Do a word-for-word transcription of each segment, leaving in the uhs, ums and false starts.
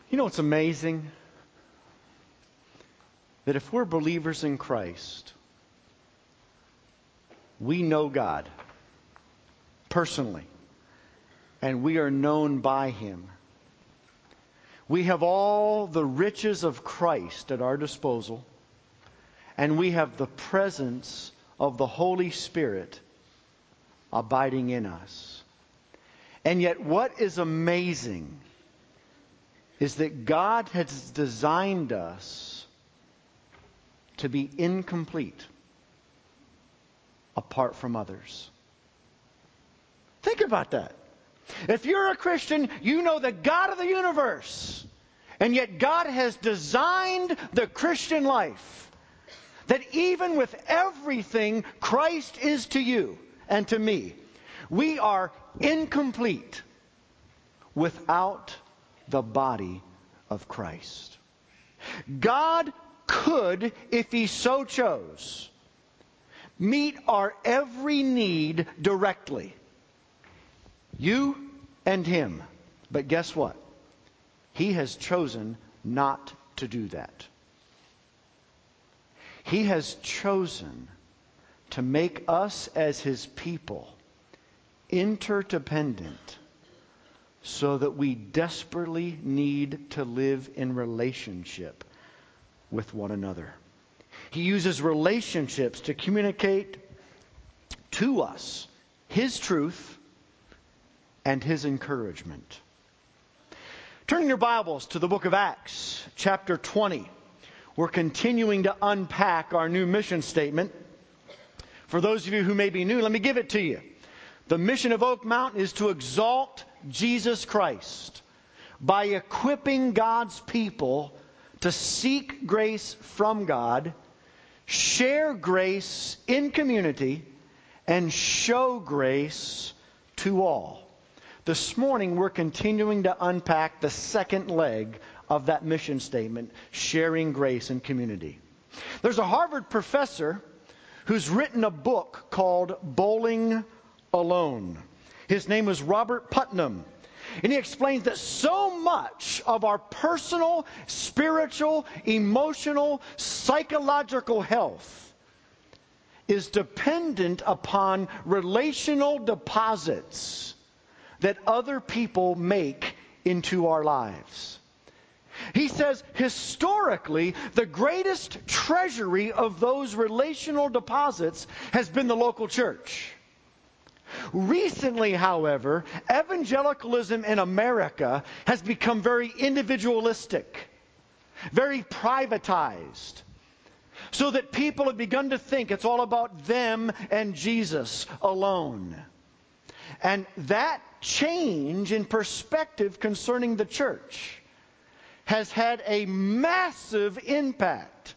You know what's amazing? That if we're believers in Christ, we know God personally, and we are known by Him. We have all the riches of Christ at our disposal, and we have the presence of the Holy Spirit abiding in us. And yet what is amazing is that God has designed us to be incomplete apart from others. Think about that. If you're a Christian, you know the God of the universe. And yet God has designed the Christian life that even with everything Christ is to you and to me, we are incomplete without the body of Christ. God could, if He so chose, meet our every need directly. You and Him. But guess what? He has chosen not to do that. He has chosen to make us as His people interdependent so that we desperately need to live in relationship with one another. He uses relationships to communicate to us His truth and His encouragement. Turn your Bibles to the book of Acts, chapter twenty. We're continuing to unpack our new mission statement. For those of you who may be new, let me give it to you. The mission of Oak Mountain is to exalt Jesus Christ by equipping God's people to seek grace from God, share grace in community, and show grace to all. This morning, we're continuing to unpack the second leg of that mission statement, sharing grace in community. There's a Harvard professor who's written a book called Bowling Alone. His name is Robert Putnam. And he explains that so much of our personal, spiritual, emotional, psychological health is dependent upon relational deposits that other people make into our lives. He says, historically, the greatest treasury of those relational deposits has been the local church. Recently, however, evangelicalism in America has become very individualistic, very privatized, so that people have begun to think it's all about them and Jesus alone. And that change in perspective concerning the church has had a massive impact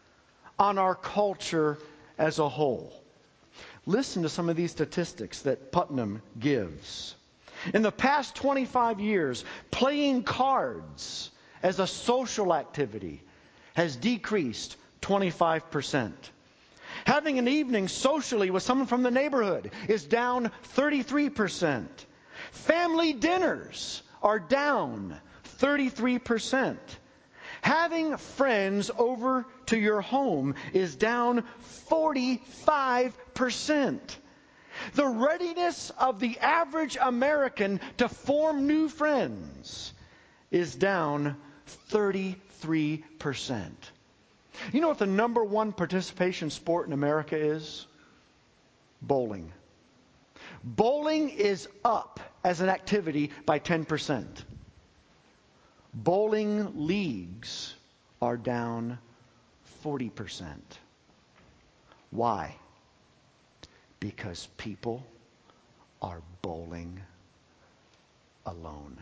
on our culture as a whole. Listen to some of these statistics that Putnam gives. In the past twenty-five years, playing cards as a social activity has decreased twenty-five percent. Having an evening socially with someone from the neighborhood is down thirty-three percent. Family dinners are down thirty-three percent. Having friends over to your home is down forty-five percent. The readiness of the average American to form new friends is down thirty-three percent. You know what the number one participation sport in America is? Bowling. Bowling is up as an activity by ten percent. Bowling leagues are down forty percent. Why? Because people are bowling alone.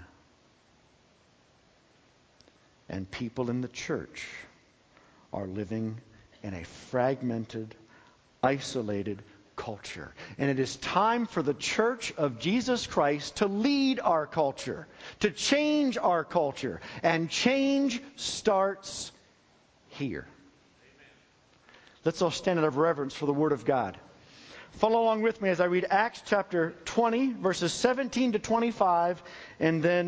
And people in the church are living in a fragmented, isolated culture. And it is time for the Church of Jesus Christ to lead our culture, to change our culture. And change starts here. Let's all stand out of reverence for the Word of God. Follow along with me as I read Acts chapter twenty, verses seventeen to twenty-five, and then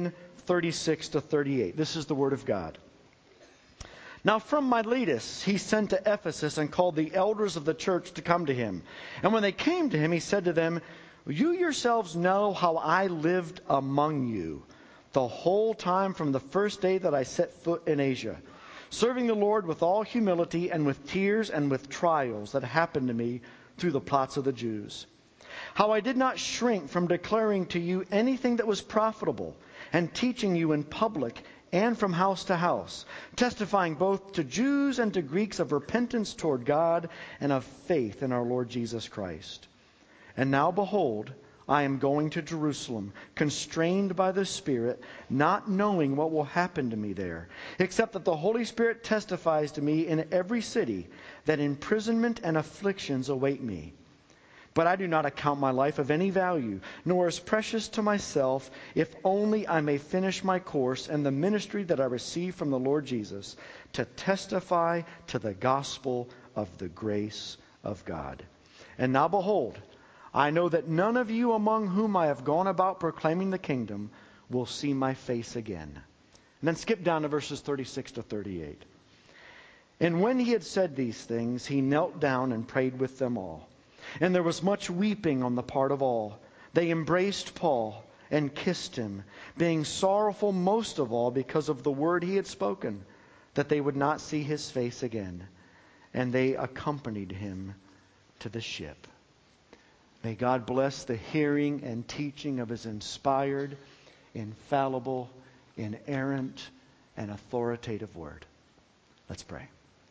thirty-six to thirty-eight. This is the word of God. Now from Miletus he sent to Ephesus and called the elders of the church to come to him. And when they came to him, he said to them, "You yourselves know how I lived among you the whole time from the first day that I set foot in Asia, serving the Lord with all humility and with tears and with trials that happened to me through the plots of the Jews. How I did not shrink from declaring to you anything that was profitable, and teaching you in public and from house to house, testifying both to Jews and to Greeks of repentance toward God and of faith in our Lord Jesus Christ. And now behold, I am going to Jerusalem, constrained by the Spirit, not knowing what will happen to me there, except that the Holy Spirit testifies to me in every city that imprisonment and afflictions await me. But I do not account my life of any value, nor as precious to myself, if only I may finish my course and the ministry that I received from the Lord Jesus, to testify to the gospel of the grace of God. And now behold, I know that none of you among whom I have gone about proclaiming the kingdom will see my face again." And then skip down to verses thirty-six to thirty-eight. "And when he had said these things, he knelt down and prayed with them all. And there was much weeping on the part of all. They embraced Paul and kissed him, being sorrowful most of all because of the word he had spoken, that they would not see his face again. And they accompanied him to the ship." May God bless the hearing and teaching of his inspired, infallible, inerrant, and authoritative word. Let's pray.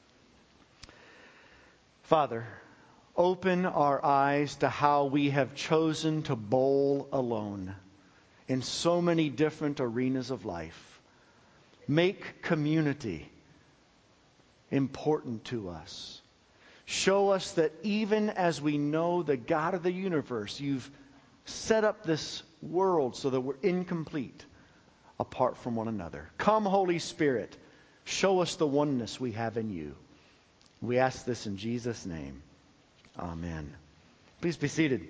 Father, open our eyes to how we have chosen to bowl alone in so many different arenas of life. Make community important to us. Show us that even as we know the God of the universe, you've set up this world so that we're incomplete apart from one another. Come, Holy Spirit, show us the oneness we have in you. We ask this in Jesus' name. Amen. Please be seated.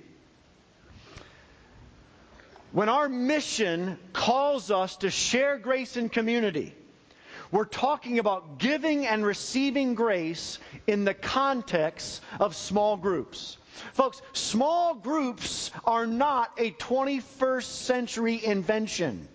When our mission calls us to share grace in community, we're talking about giving and receiving grace in the context of small groups. Folks, small groups are not a twenty-first century invention.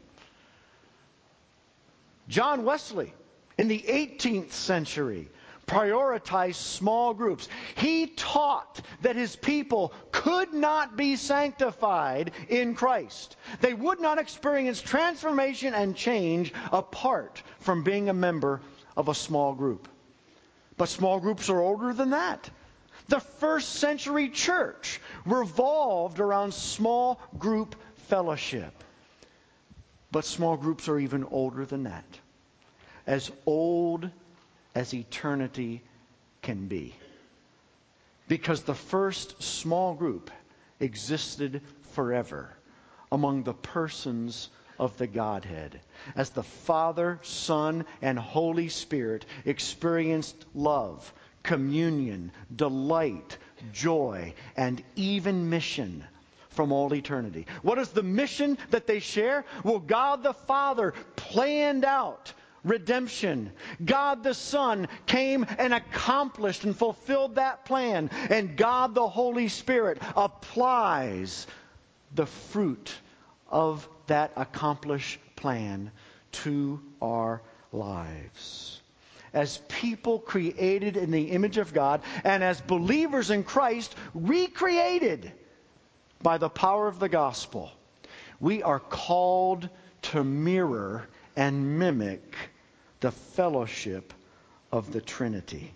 John Wesley, in the eighteenth century, prioritized small groups. He taught that his people could not be sanctified in Christ. They would not experience transformation and change apart from being a member of a small group. But small groups are older than that. The first century church revolved around small group fellowship. But small groups are even older than that. As old as eternity can be. Because the first small group existed forever among the persons of the Godhead, as the Father, Son, and Holy Spirit experienced love, communion, delight, joy, and even mission from all eternity. What is the mission that they share? Well, God the Father planned out redemption. God the Son came and accomplished and fulfilled that plan. And God the Holy Spirit applies the fruit of that accomplished plan to our lives. As people created in the image of God, and as believers in Christ recreated by the power of the gospel, we are called to mirror and mimic the fellowship of the Trinity.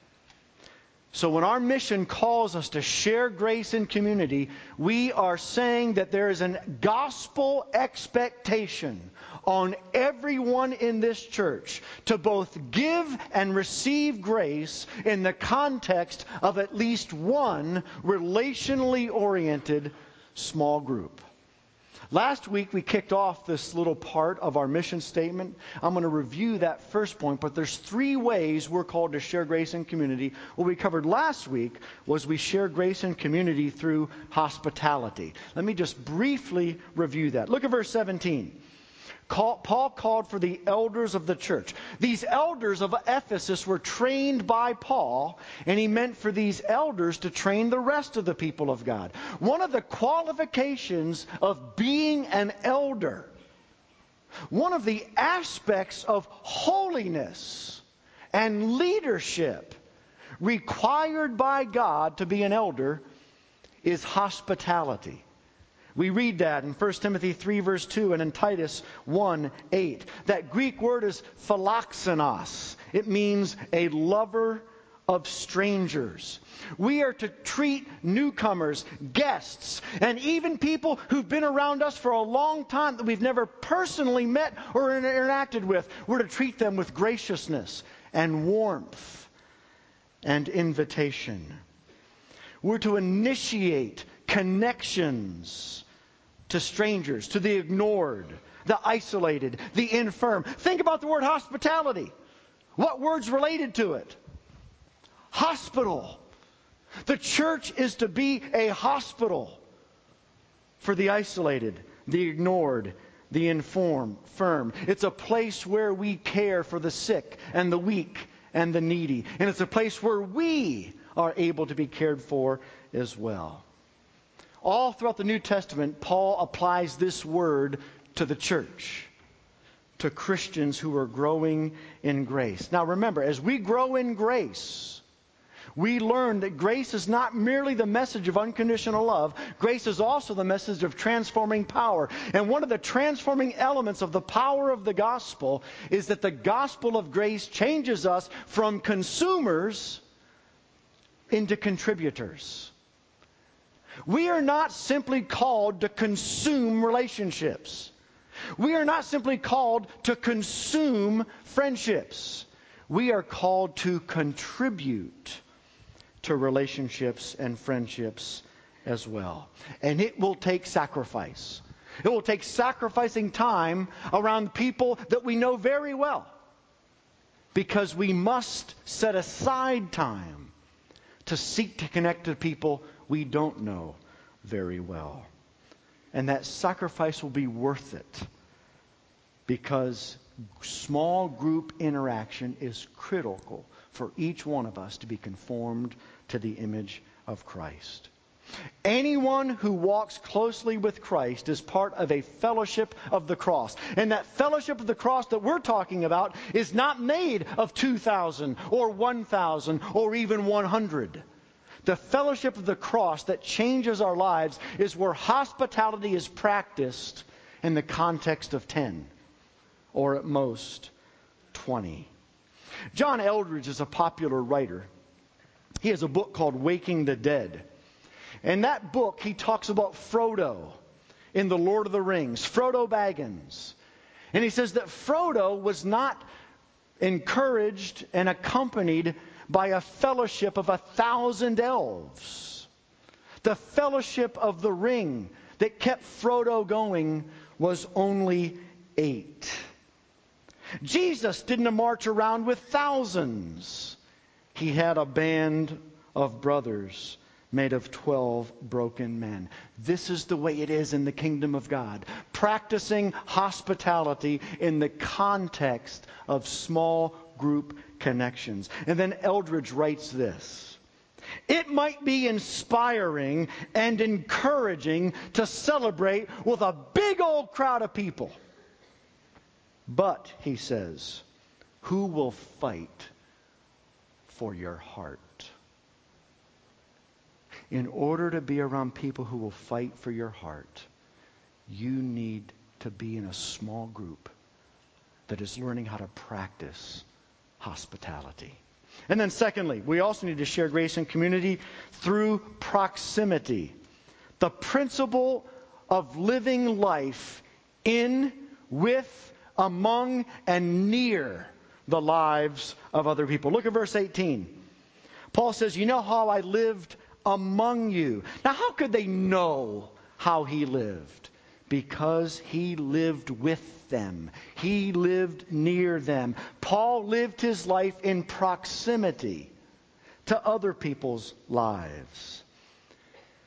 So when our mission calls us to share grace in community, we are saying that there is a gospel expectation on everyone in this church to both give and receive grace in the context of at least one relationally oriented small group. Last week we kicked off this little part of our mission statement. I'm going to review that first point, but there's three ways we're called to share grace in community. What we covered last week was we share grace in community through hospitality. Let me just briefly review that. Look at verse seventeen. Paul called for the elders of the church. These elders of Ephesus were trained by Paul, and he meant for these elders to train the rest of the people of God. One of the qualifications of being an elder, one of the aspects of holiness and leadership required by God to be an elder, is hospitality. We read that in First Timothy three verse two and in Titus one eight. That Greek word is philoxenos. It means a lover of strangers. We are to treat newcomers, guests, and even people who've been around us for a long time that we've never personally met or interacted with. We're to treat them with graciousness and warmth and invitation. We're to initiate connections to strangers, to the ignored, the isolated, the infirm. Think about the word hospitality. What word's related to it? Hospital. The church is to be a hospital for the isolated, the ignored, the infirm. Firm. It's a place where we care for the sick and the weak and the needy. And it's a place where we are able to be cared for as well. All throughout the New Testament, Paul applies this word to the church, to Christians who are growing in grace. Now remember, as we grow in grace, we learn that grace is not merely the message of unconditional love. Grace is also the message of transforming power. And one of the transforming elements of the power of the gospel is that the gospel of grace changes us from consumers into contributors. We are not simply called to consume relationships. We are not simply called to consume friendships. We are called to contribute to relationships and friendships as well. And it will take sacrifice. It will take sacrificing time around people that we know very well, because we must set aside time to seek to connect to people we don't know very well. And that sacrifice will be worth it, because small group interaction is critical for each one of us to be conformed to the image of Christ. Anyone who walks closely with Christ is part of a fellowship of the cross. And that fellowship of the cross that we're talking about is not made of two thousand or one thousand or even one hundred. The fellowship of the cross that changes our lives is where hospitality is practiced in the context of ten, or at most twenty. John Eldredge is a popular writer. He has a book called Waking the Dead. In that book, he talks about Frodo in The Lord of the Rings, Frodo Baggins. And he says that Frodo was not encouraged and accompanied by a fellowship of a thousand elves. The fellowship of the ring that kept Frodo going was only eight. Jesus didn't march around with thousands. He had a band of brothers made of twelve broken men. This is the way it is in the kingdom of God. Practicing hospitality in the context of small group connections. And then Eldredge writes this: it might be inspiring and encouraging to celebrate with a big old crowd of people. But, he says, who will fight for your heart? In order to be around people who will fight for your heart, you need to be in a small group that is learning how to practice hospitality. And then secondly, we also need to share grace and community through proximity. The principle of living life in, with, among, and near the lives of other people. Look at verse eighteen. Paul says, you know how I lived among you. Now, how could they know how he lived? Because he lived with them. He lived near them. Paul lived his life in proximity to other people's lives.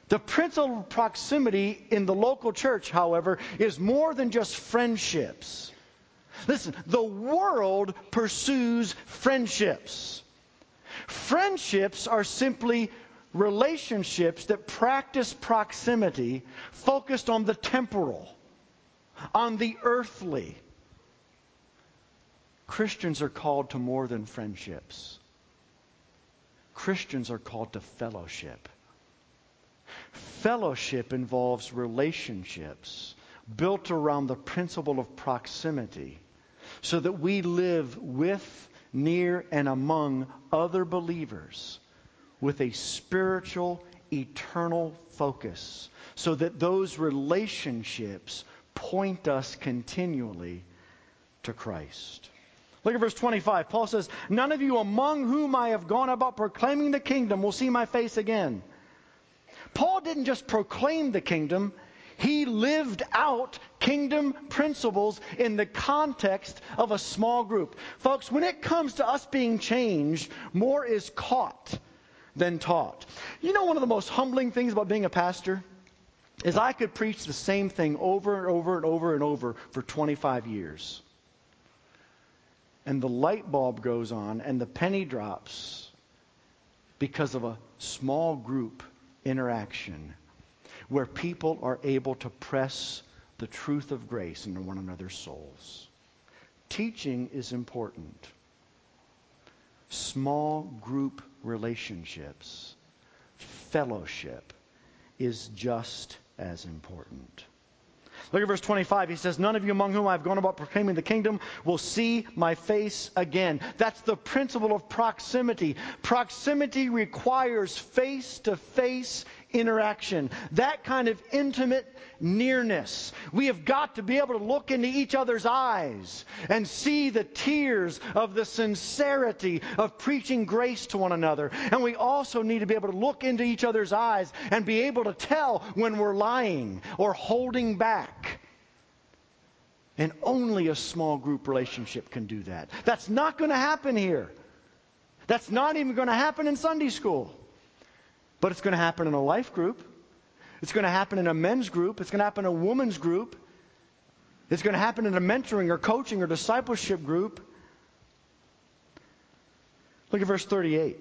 The principle of proximity in the local church, however, is more than just friendships. Listen, the world pursues friendships. Friendships are simply relationships that practice proximity focused on the temporal, on the earthly. Christians are called to more than friendships. Christians are called to fellowship. Fellowship involves relationships built around the principle of proximity so that we live with, near, and among other believers with a spiritual, eternal focus so that those relationships point us continually to Christ. Look at verse twenty-five. Paul says, "None of you among whom I have gone about proclaiming the kingdom will see my face again." Paul didn't just proclaim the kingdom. He lived out kingdom principles in the context of a small group. Folks, when it comes to us being changed, more is caught than taught. You know, one of the most humbling things about being a pastor is I could preach the same thing over and over and over and over for twenty-five years. And the light bulb goes on and the penny drops because of a small group interaction where people are able to press the truth of grace into one another's souls. Teaching is important. Small group relationships, fellowship is just as important. Look at verse twenty-five. He says, "None of you among whom I have gone about proclaiming the kingdom will see my face again." That's the principle of proximity. Proximity requires face-to-face interaction. That kind of intimate nearness. We have got to be able to look into each other's eyes and see the tears of the sincerity of preaching grace to one another. And we also need to be able to look into each other's eyes and be able to tell when we're lying or holding back. And only a small group relationship can do that. That's not going to happen here. That's not even going to happen in Sunday school. But it's going to happen in a life group. It's going to happen in a men's group. It's going to happen in a women's group. It's going to happen in a mentoring or coaching or discipleship group. Look at verse thirty-eight.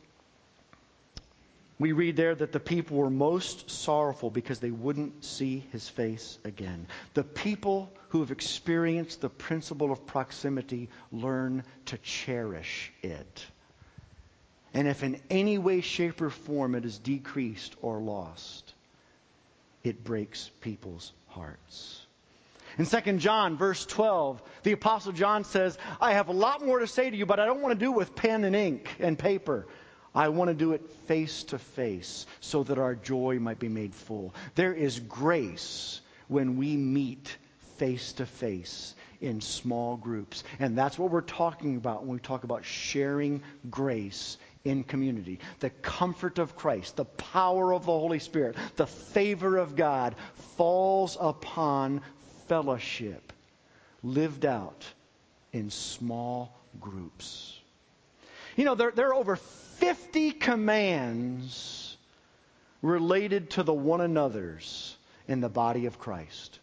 We read there that the people were most sorrowful because they wouldn't see his face again. The people who have experienced the principle of proximity learn to cherish it. And if in any way, shape, or form it is decreased or lost, it breaks people's hearts. In Second John, verse twelve, the Apostle John says, "I have a lot more to say to you, but I don't want to do it with pen and ink and paper. I want to do it face to face so that our joy might be made full." There is grace when we meet face to face in small groups. And that's what we're talking about when we talk about sharing grace in community. The comfort of Christ, the power of the Holy Spirit, the favor of God falls upon fellowship lived out in small groups. You know, there, there are over fifty commands related to the one another's in the body of Christ.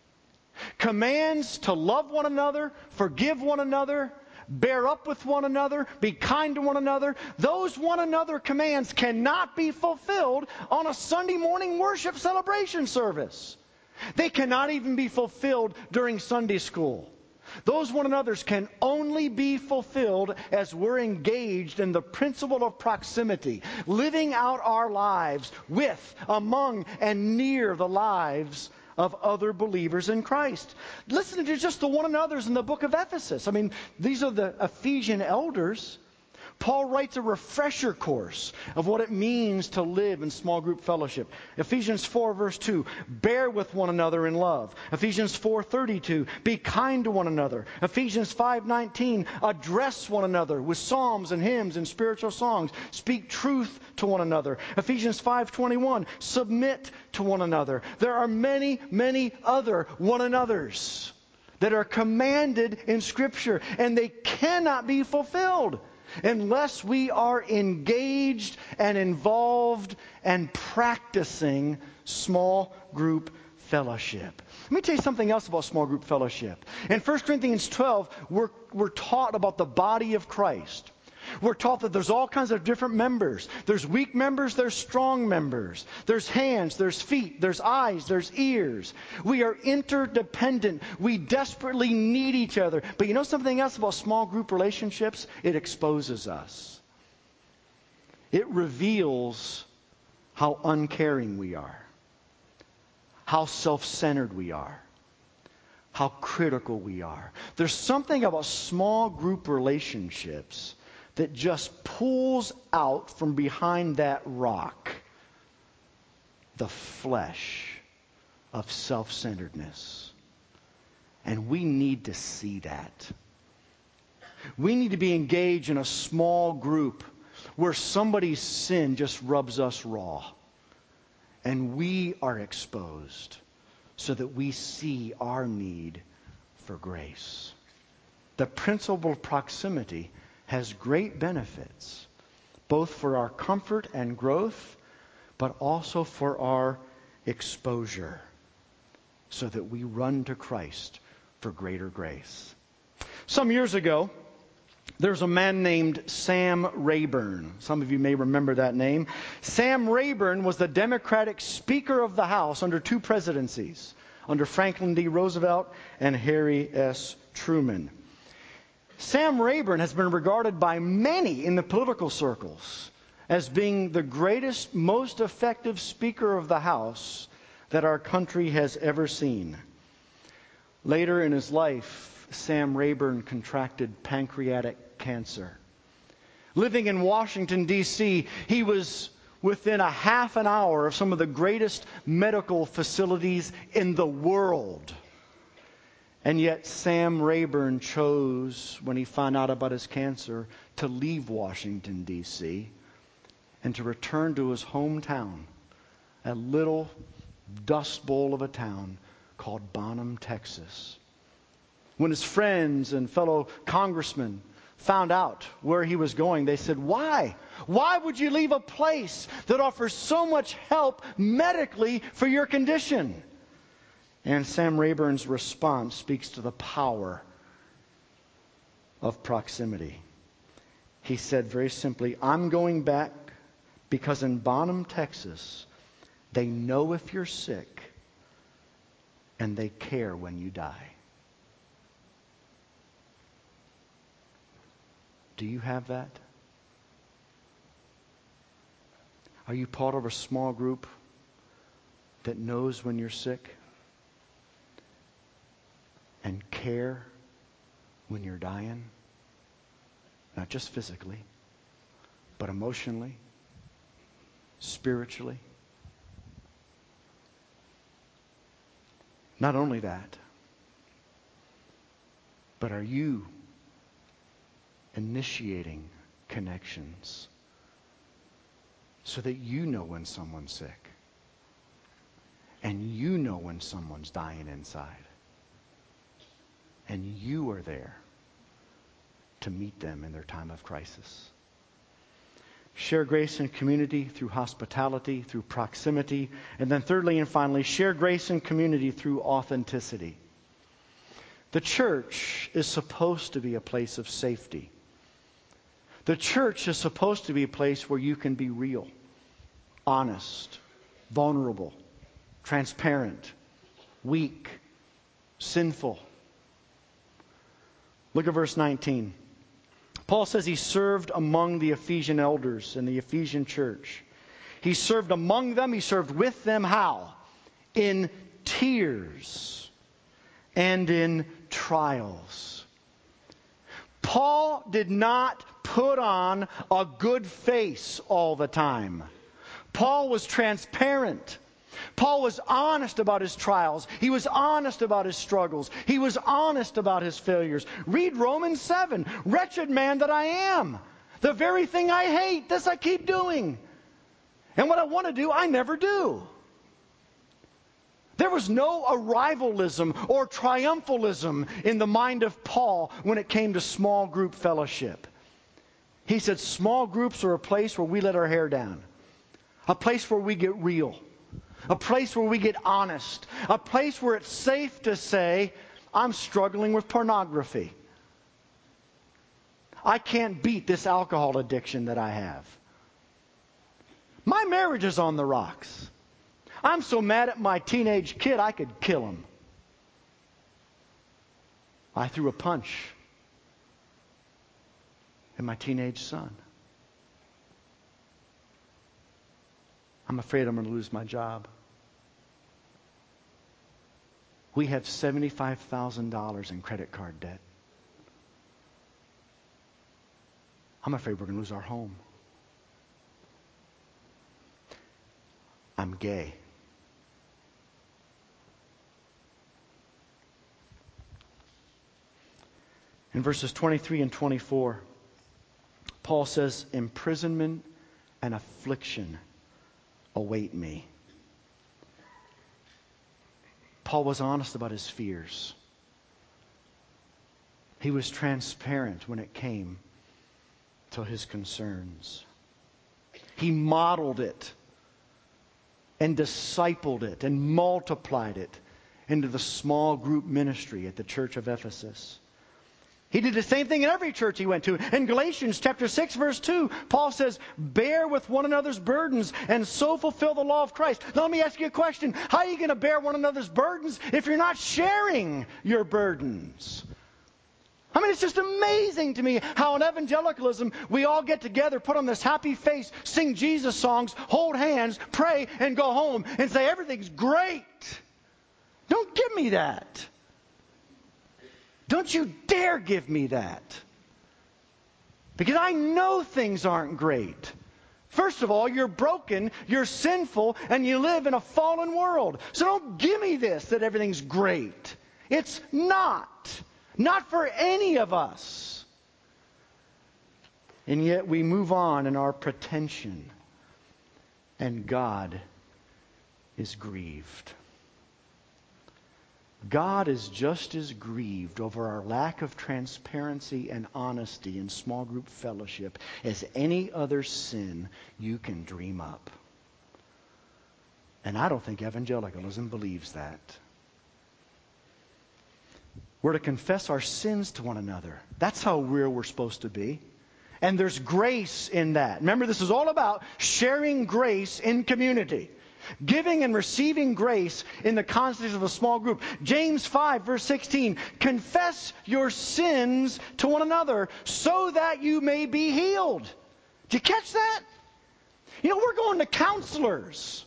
Commands to love one another, forgive one another, bear up with one another, be kind to one another. Those one another commands cannot be fulfilled on a Sunday morning worship celebration service. They cannot even be fulfilled during Sunday school. Those one another's can only be fulfilled as we're engaged in the principle of proximity, living out our lives with, among, and near the lives of other believers in Christ. Listen to just the one another's in the book of Ephesus. I mean, these are the Ephesian elders. Paul writes a refresher course of what it means to live in small group fellowship. Ephesians four verse two, bear with one another in love. Ephesians four thirty-two, be kind to one another. Ephesians five nineteen, address one another with psalms and hymns and spiritual songs. Speak truth to one another. Ephesians five twenty-one, submit to one another. There are many, many other one another's that are commanded in Scripture, and they cannot be fulfilled unless we are engaged and involved and practicing small group fellowship. Let me tell you something else about small group fellowship. In First Corinthians twelve, we're, we're taught about the body of Christ. We're taught that there's all kinds of different members. There's weak members, there's strong members. There's hands, there's feet, there's eyes, there's ears. We are interdependent. We desperately need each other. But you know something else about small group relationships? It exposes us. It reveals how uncaring we are, how self-centered we are, how critical we are. There's something about small group relationships that just pulls out from behind that rock the flesh of self-centeredness. And we need to see that. We need to be engaged in a small group where somebody's sin just rubs us raw. And we are exposed so that we see our need for grace. The principle of proximity has great benefits, both for our comfort and growth, but also for our exposure, so that we run to Christ for greater grace. Some years ago, there's a man named Sam Rayburn. Some of you may remember that name. Sam Rayburn was the Democratic Speaker of the House under two presidencies, under Franklin D. Roosevelt and Harry S. Truman. Sam Rayburn has been regarded by many in the political circles as being the greatest, most effective Speaker of the House that our country has ever seen. Later in his life, Sam Rayburn contracted pancreatic cancer. Living in Washington, D C, he was within a half an hour of some of the greatest medical facilities in the world. And yet Sam Rayburn chose, when he found out about his cancer, to leave Washington, D C and to return to his hometown, a little dust bowl of a town called Bonham, Texas. When his friends and fellow congressmen found out where he was going, they said, "Why? Why would you leave a place that offers so much help medically for your condition?" And Sam Rayburn's response speaks to the power of proximity. He said very simply, "I'm going back because in Bonham, Texas, they know if you're sick and they care when you die." Do you have that? Are you part of a small group that knows when you're sick and care when you're dying? Not just physically, but emotionally, spiritually. Not only that, but are you initiating connections so that you know when someone's sick and you know when someone's dying inside and you are there to meet them in their time of crisis? Share grace and community through hospitality, through proximity. And then thirdly and finally, share grace and community through authenticity. The church is supposed to be a place of safety. The church is supposed to be a place where you can be real, honest, vulnerable, transparent, weak, sinful. Look at verse nineteen. Paul says he served among the Ephesian elders in the Ephesian church. He served among them. He served with them. How? In tears and in trials. Paul did not put on a good face all the time. Paul was transparent. Paul was honest about his trials. He was honest about his struggles. He was honest about his failures. Read Romans seven. Wretched man that I am. The very thing I hate, this I keep doing. And what I want to do, I never do. There was no arrivalism or triumphalism in the mind of Paul when it came to small group fellowship. He said small groups are a place where we let our hair down. A place where we get real. A place where we get honest. A place where it's safe to say, I'm struggling with pornography. I can't beat this alcohol addiction that I have. My marriage is on the rocks. I'm so mad at my teenage kid I could kill him. I threw a punch at my teenage son. I'm afraid I'm going to lose my job. We have seventy-five thousand dollars in credit card debt. I'm afraid we're going to lose our home. I'm gay. In verses twenty-three and twenty-four, Paul says, imprisonment and affliction await me. Paul was honest about his fears. He was transparent when it came to his concerns. He modeled it and discipled it and multiplied it into the small group ministry at the church of Ephesus. He did the same thing in every church he went to. In Galatians chapter six, verse two, Paul says, bear with one another's burdens and so fulfill the law of Christ. Now let me ask you a question. How are you going to bear one another's burdens if you're not sharing your burdens? I mean, it's just amazing to me how in evangelicalism we all get together, put on this happy face, sing Jesus songs, hold hands, pray, and go home and say everything's great. Don't give me that. Don't you dare give me that. Because I know things aren't great. First of all, you're broken, you're sinful, and you live in a fallen world. So don't give me this that everything's great. It's not. Not for any of us. And yet we move on in our pretension. And God is grieved. God is just as grieved over our lack of transparency and honesty in small group fellowship as any other sin you can dream up. And I don't think evangelicalism believes that. We're to confess our sins to one another. That's how real we're supposed to be. And there's grace in that. Remember, this is all about sharing grace in community. Giving and receiving grace in the context of a small group. James five, verse sixteen. Confess your sins to one another so that you may be healed. Did you catch that? You know, we're going to counselors.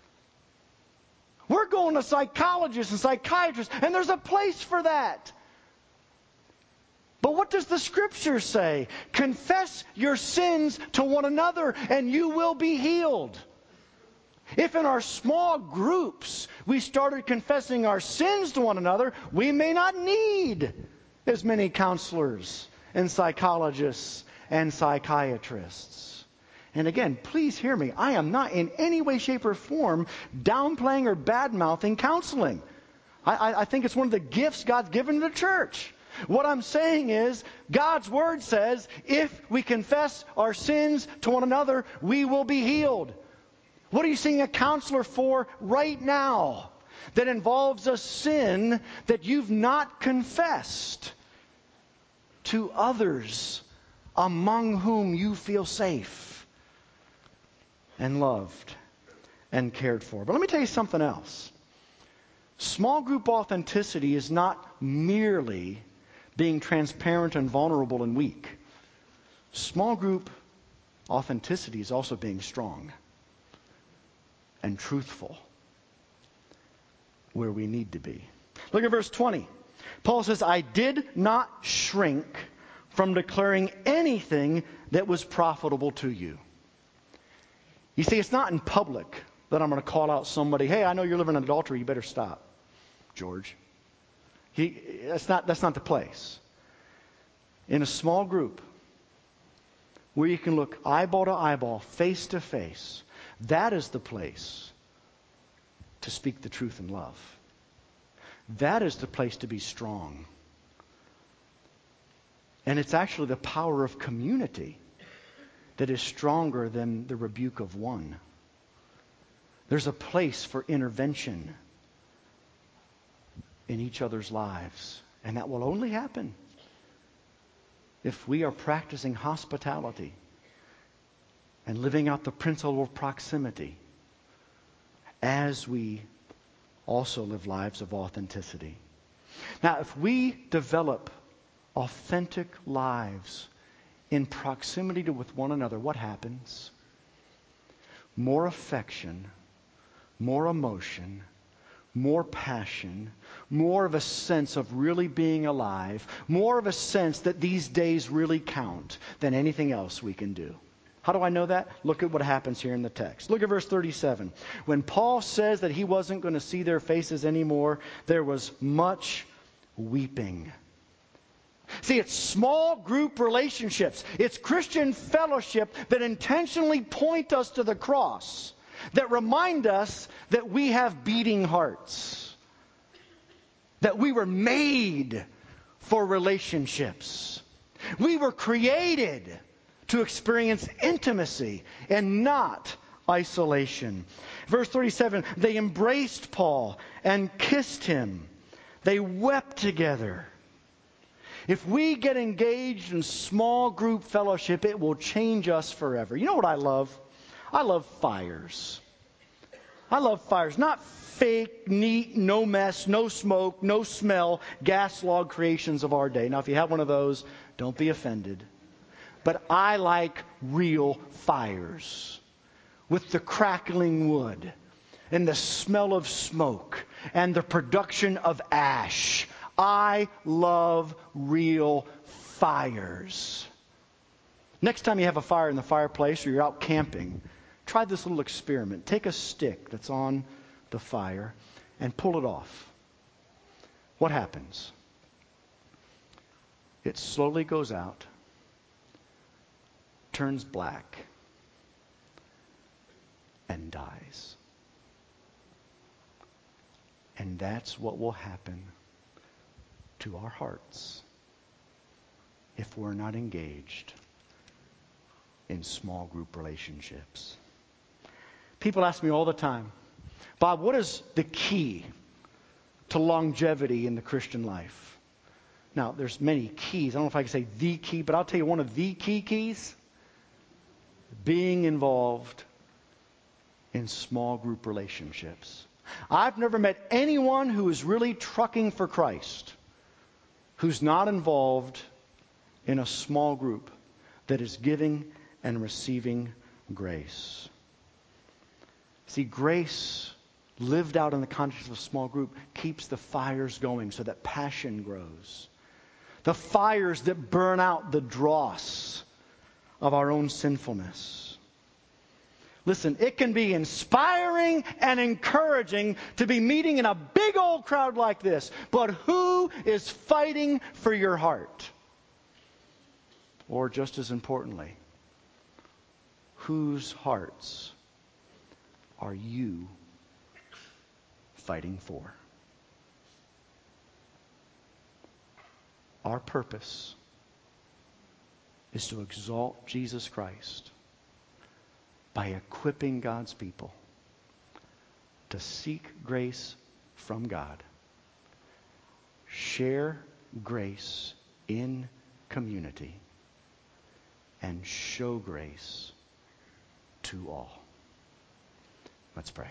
We're going to psychologists and psychiatrists, and there's a place for that. But what does the Scripture say? Confess your sins to one another, and you will be healed. If in our small groups we started confessing our sins to one another, we may not need as many counselors and psychologists and psychiatrists. And again, please hear me. I am not in any way, shape, or form downplaying or bad-mouthing counseling. I, I, I think it's one of the gifts God's given to the church. What I'm saying is, God's Word says, if we confess our sins to one another, we will be healed. What are you seeing a counselor for right now that involves a sin that you've not confessed to others among whom you feel safe and loved and cared for? But let me tell you something else. Small group authenticity is not merely being transparent and vulnerable and weak. Small group authenticity is also being strong and truthful where we need to be. Look at verse twenty. Paul says, I did not shrink from declaring anything that was profitable to you. You see, it's not in public that I'm going to call out somebody, hey, I know you're living in adultery, you better stop, George. He, that's not, that's not the place. In a small group where you can look eyeball to eyeball, face to face, that is the place to speak the truth in love. That is the place to be strong. And it's actually the power of community that is stronger than the rebuke of one. There's a place for intervention in each other's lives. And that will only happen if we are practicing hospitality and living out the principle of proximity as we also live lives of authenticity. Now, if we develop authentic lives in proximity to with one another, what happens? More affection, more emotion, more passion, more of a sense of really being alive, more of a sense that these days really count than anything else we can do. How do I know that? Look at what happens here in the text. Look at verse thirty-seven. When Paul says that he wasn't going to see their faces anymore, there was much weeping. See, it's small group relationships. It's Christian fellowship that intentionally point us to the cross, that remind us that we have beating hearts, that we were made for relationships. We were created to experience intimacy and not isolation. Verse thirty-seven, they embraced Paul and kissed him. They wept together. If we get engaged in small group fellowship, it will change us forever. You know what I love? I love fires. I love fires. Not fake, neat, no mess, no smoke, no smell, gas log creations of our day. Now, if you have one of those, don't be offended. But I like real fires with the crackling wood and the smell of smoke and the production of ash. I love real fires. Next time you have a fire in the fireplace or you're out camping, try this little experiment. Take a stick that's on the fire and pull it off. What happens? It slowly goes out, turns black, and dies. And that's what will happen to our hearts if we're not engaged in small group relationships. People ask me all the time, Bob, what is the key to longevity in the Christian life? Now, there's many keys. I don't know if I can say the key, but I'll tell you one of the key keys. Being involved in small group relationships. I've never met anyone who is really trucking for Christ who's not involved in a small group that is giving and receiving grace. See, grace lived out in the context of a small group keeps the fires going so that passion grows. The fires that burn out the dross of our own sinfulness. Listen, it can be inspiring and encouraging to be meeting in a big old crowd like this. But who is fighting for your heart? Or just as importantly, whose hearts are you fighting for? Our purpose is to exalt Jesus Christ by equipping God's people to seek grace from God, share grace in community, and show grace to all. Let's pray.